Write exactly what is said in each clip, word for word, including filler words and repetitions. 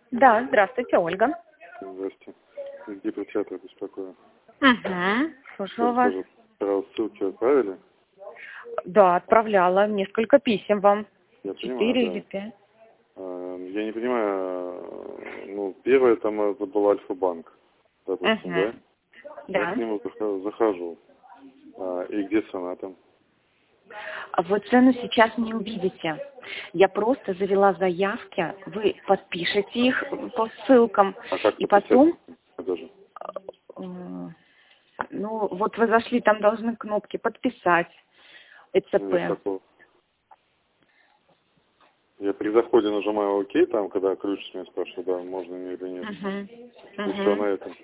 Да, здравствуйте, Ольга. Здрасте. Гипертеатр беспокою. Угу, слушаю вас. Скажите, пожалуйста, ссылки отправили? Да, отправляла несколько писем вам. Я понимаю, Четыре или да. пять. А, Я не понимаю, ну, первое там это был Альфа-банк, допустим, Угу. да? Я к Да. нему зах- захожу. А, и где цена там? А вы цену сейчас не увидите. Я просто завела заявки, вы подпишете их по ссылкам, А как и подписать потом, даже? э, ну, вот вы зашли, там должны кнопки «Подписать», Нет «ЭЦП». такого. Я при заходе нажимаю ОК, там, когда ключ с меня спрашивает, да, можно мне или нет. Угу. И все на Угу. этом.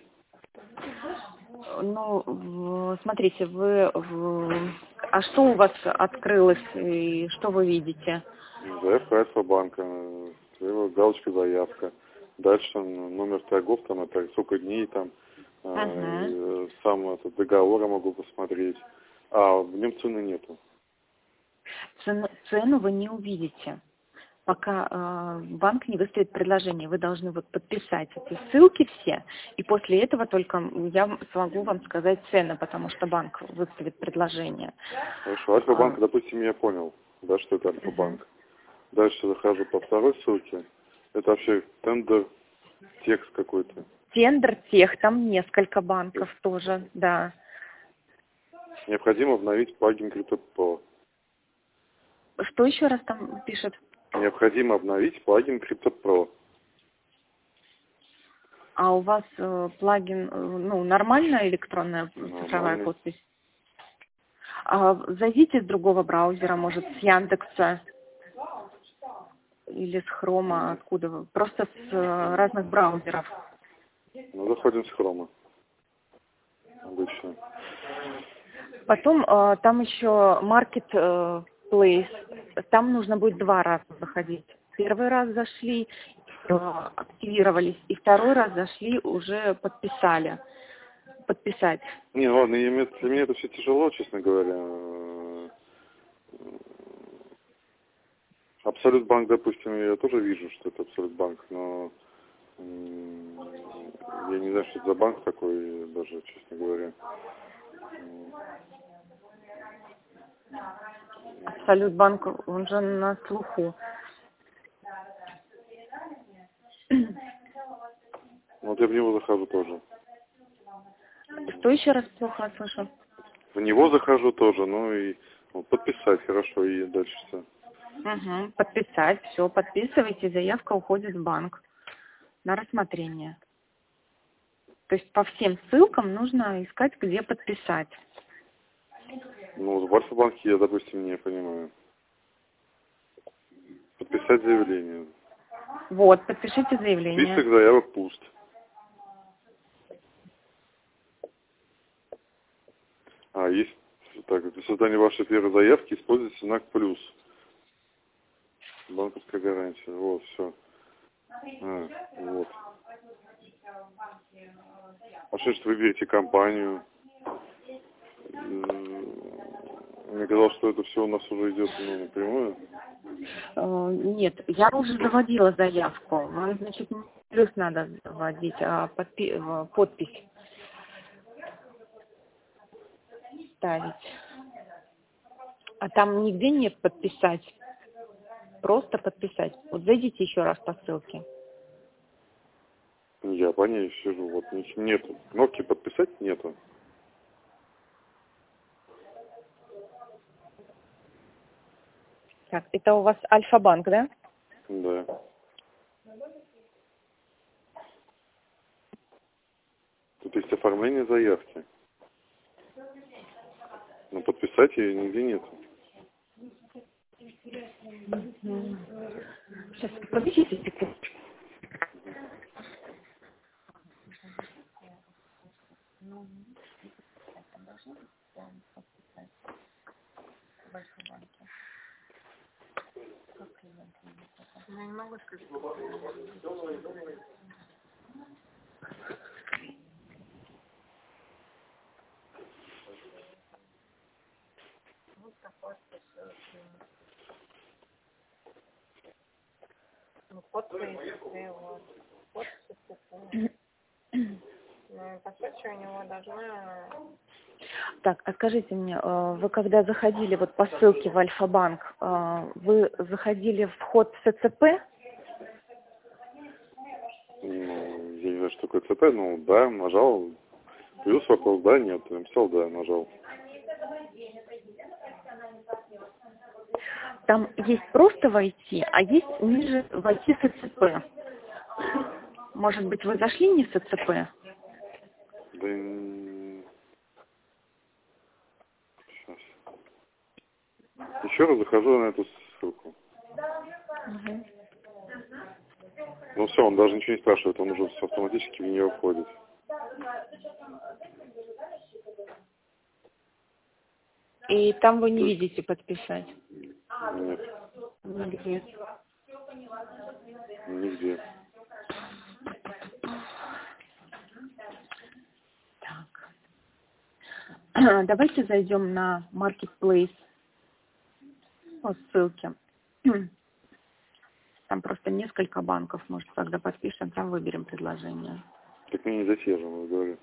Ну, в- смотрите, вы... в- А что у вас открылось и что вы видите? Заявка Альфа-банка, э, слева галочка заявка. Дальше н- номер торгов, там, это сколько дней там, а, и, Угу. э, сам этот договор я могу посмотреть. А в нем цены нету. Цену, цену вы не увидите, пока э, банк не выставит предложение. Вы должны вот подписать эти ссылки все, и после этого только я смогу вам сказать цены, потому что банк выставит предложение. Хорошо, Альфа-банк, А, допустим, я понял, да, что это угу. Альфа-банк. Дальше захожу по второй ссылке. Это вообще тендер, текст какой-то. Тендер тех, там несколько банков тоже, да. Необходимо обновить плагин CryptoPro. Что еще раз там пишет? Необходимо обновить плагин CryptoPro. А у вас э, плагин, э, ну, нормальная электронная цифровая Нормальный. подпись? А, зайдите с другого браузера, может, с Яндекса или с Хрома, откуда вы? Просто с э, разных браузеров. Ну, заходим с хрома. Обычно. Потом э, там еще Marketplace. Там нужно будет два раза заходить. Первый раз зашли, э, активировались, и второй раз зашли, уже подписали. Подписать. Не, ладно, я- мне- для меня это все тяжело, честно говоря. Абсолют банк, допустим, я тоже вижу, что это Абсолют банк, но м, я не знаю, что это за банк такой, даже, честно говоря. Абсолют банк, он же на слуху. Вот я в него захожу тоже. Что еще раз плохо слышу? В него захожу тоже, ну и ну, подписать хорошо, и дальше все. Угу. Подписать, все, подписывайте, заявка уходит в банк на рассмотрение. То есть по всем ссылкам нужно искать, где подписать. Ну, в Альфа-банке я, допустим, не понимаю. Подписать заявление. Вот, подпишите заявление. Список заявок пуст. А, есть, так, для создания вашей первой заявки используйте знак плюс. Банковская гарантия. Вот, все. А, вот. А что ж выберете компанию? М, Мне казалось, что это все у нас уже идет ну, напрямую. Э, Нет, я уже заводила заявку. Вам, значит, не плюс надо вводить, а подпи- э, подпись ставить. А там нигде нет подписать. Просто подписать. Вот зайдите еще раз по ссылке. Я по ней сижу, вот ни- нету. Кнопки подписать нету. Так, это у вас Альфа-банк, да? Да. Тут есть оформление заявки. Но подписать ее нигде нету. Сейчас, подождите секундочку. Я не могу сказать. Ну, подпись, вот. у него должна... Так, а скажите мне, э, вы когда заходили вот по ссылке в Альфа-банк, э, вы заходили в вход СЦП? Ну, я не знаю, что такое ЦП, ну, да, нажал. Плюс вопрос, да, нет, я написал, да, нажал. Там есть просто войти, а есть ниже войти с СЦП. Может быть, вы зашли не с СЦП? Да, н- сейчас. Еще раз захожу на эту ссылку. Угу. Ну все, он даже ничего не спрашивает, он уже автоматически в нее входит. И там вы не То есть- видите подписать? Нет, Нигде. нигде. Так. Давайте зайдем на Marketplace по ссылке. Там просто несколько банков, может, когда подпишем, там выберем предложение. Так мне не засиживаем, говорю.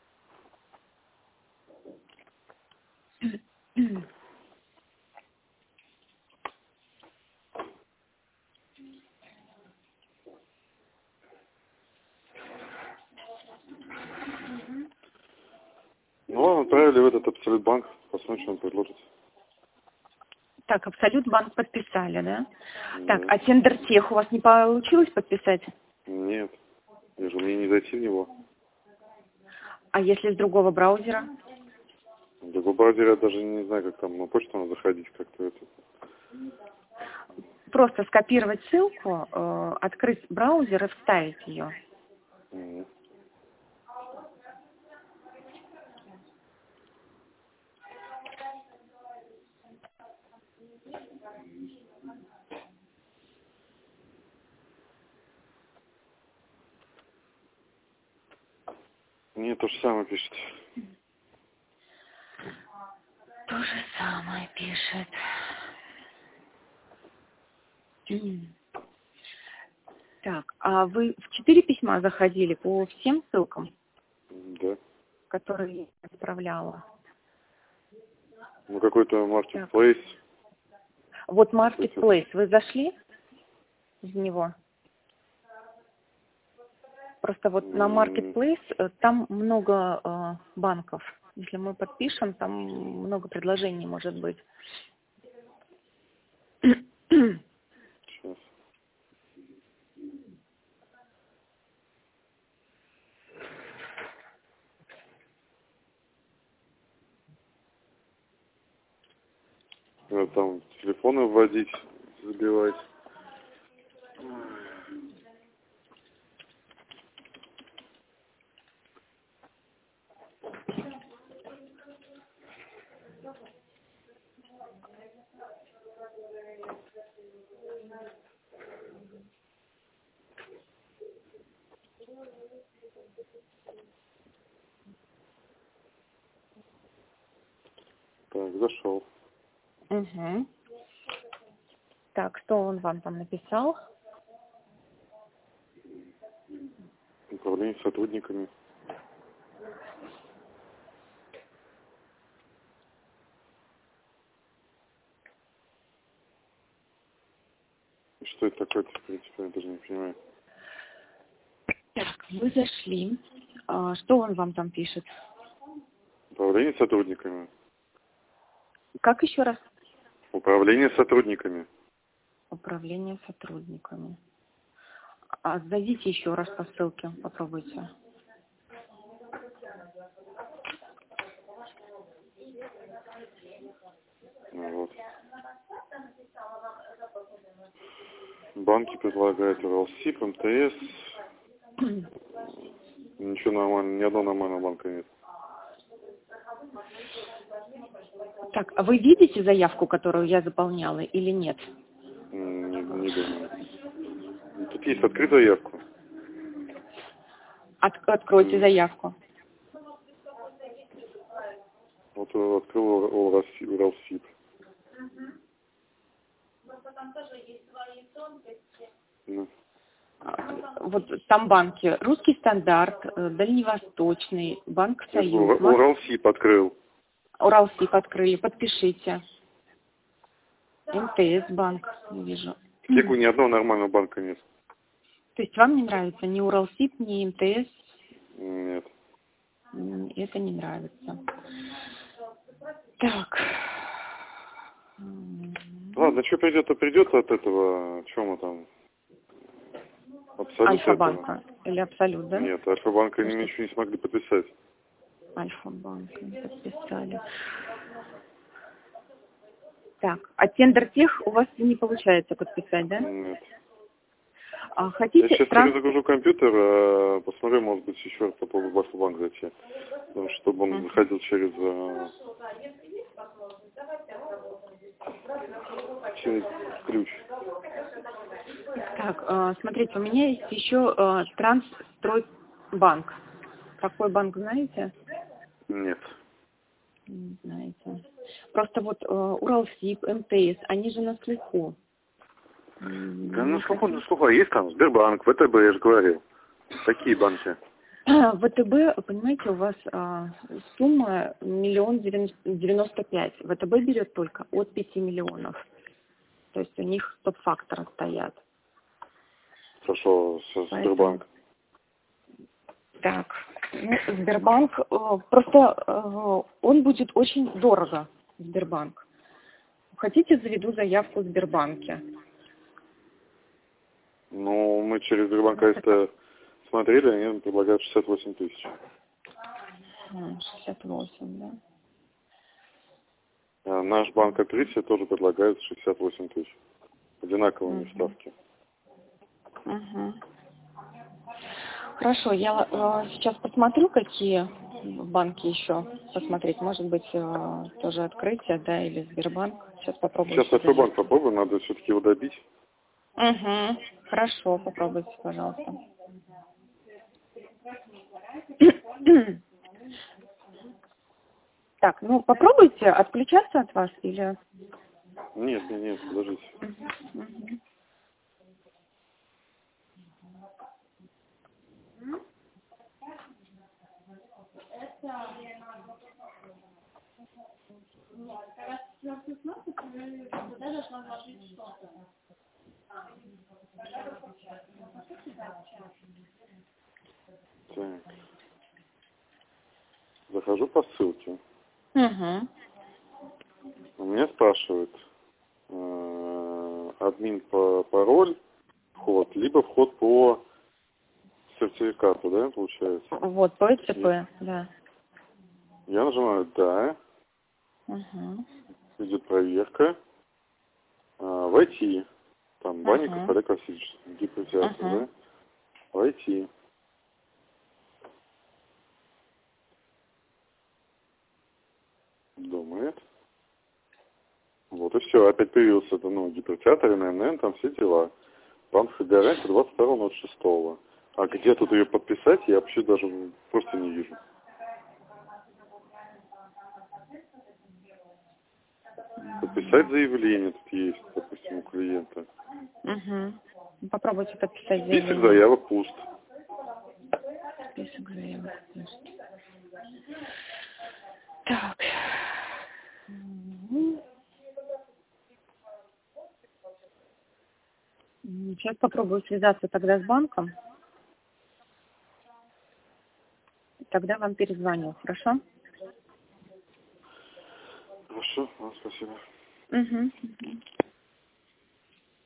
Ну ладно, отправили в этот Абсолют банк, посмотрим, что он предложит. Так, Абсолют банк подписали, да? Да. Так, а Тендертех у вас не получилось подписать? Нет, я же мне не зайти в него. А если с другого браузера? В другом браузере я даже не знаю, как там, на почту надо заходить как-то это. Просто скопировать ссылку, э, открыть браузер и вставить ее. Мгм. Мне то же самое пишет. То же самое пишет. М. Так, а вы в четыре письма заходили по всем ссылкам, Да. которые я отправляла? Ну какой-то marketplace. Вот Marketplace, вы зашли в него? Просто вот на М, Marketplace э, там много э, банков. Если мы подпишем, там много предложений может быть. Сейчас. Надо там телефоны вводить, забивать. Так, зашел. Угу. Так, что он вам там написал? Управление сотрудниками. И что это такое-то, в принципе, я даже не понимаю. Так, вы зашли. А, что он вам там пишет? Управление сотрудниками. Как еще раз? Управление сотрудниками. Управление сотрудниками. А зайдите еще раз по ссылке, попробуйте. Ну, вот. Банки предлагают РЛСИП, МТС. Ничего нормального, ни одного нормального банка нет. Так, а вы видите заявку, которую я заполняла, или нет? М, Не, не думаю. Тут есть открыть заявку. От- откройте М. заявку. Вот э, открыл РЛСИП. Ну. Вот там банки. Русский стандарт, э, Дальневосточный, Банк Союз. Мос- Уралсиб открыл. Уралсиб открыли. Подпишите. эм тэ эс банк, не вижу. Я говорю, ни одного нормального банка нет. То есть вам не нравится ни Уралсиб, ни эм тэ эс? Нет. М, Это не нравится. Так. М, Ладно, что придет, то придет от этого. Чем мы там? Абсолют этого. Альфа-банка или Абсолют, да? Нет, Альфа-банка Может, ничего не смогли подписать. Альфа-банк не подписали. Так, а Тендертех у вас не получается подписать, да? Нет. А Я хотите сейчас транс... перезагружу компьютер, а, посмотрю, может быть, еще раз попробую в Альфа-банк зайти. Потому что чтобы он Мгм. заходил через, а, через ключ. Так, а, смотрите, у меня есть еще а, Трансстройбанк. Какой банк, знаете? Нет. Не знаете. Просто вот а, Уралсиб, эм тэ эс, они же на слуху. М, Да ну не сколько, ну хотите? сколько, есть там Сбербанк, вэ тэ бэ, я же говорил. Такие банки. вэ тэ бэ, понимаете, у вас а, сумма миллион девяносто пять. вэ тэ бэ берет только от пяти миллионов. То есть у них топ-факторы стоят. Хорошо, со Поэтому... Сбербанк. Так, ну, Сбербанк, э, просто э, он будет очень дорого, Сбербанк. Хотите, заведу заявку в Сбербанке? Ну, мы через Сбербанк это смотрели, они нам предлагают шестьдесят восемь тысяч. М, шестьдесят восемь, да? А наш банк открытия тоже предлагает шестьдесят восемь тысяч. Одинаковыми Мгм. ставки. Мгм. Хорошо, я э, сейчас посмотрю, какие банки еще посмотреть. Может быть, э, тоже открытие, да, или Сбербанк. Сейчас попробую Сейчас еще Альфа-банк заявку. попробуем, надо все-таки его добить. Угу. Хорошо, попробуйте, пожалуйста. Так, ну попробуйте отключаться от вас или... Нет, нет, нет, подождите. Мгм. Так. Захожу по ссылке. Мгм. У меня спрашивает э, админ по пароль, вход, либо вход по сертификату, да, получается? Вот, по И ЭЦП, да. я нажимаю «Да», Угу. идет проверка, э, «Войти». Там Банников Угу. Олег Васильевич, гипотеатр, Угу. да? «Войти». Думает. Вот и все, опять появился это, ну, гипертеатр, эн эн эн, там все дела. Банковская гарантия двадцать второго ноль шестого. А где тут ее подписать, я вообще даже просто не вижу. Подписать заявление тут есть, допустим, у клиента. Угу. Попробуйте подписать Список заявление. заявок пуст. Список заявок. Так. Мгм. М, Сейчас попробую связаться тогда с банком. Тогда вам перезвоню, хорошо? Хорошо, ну, спасибо. Угу.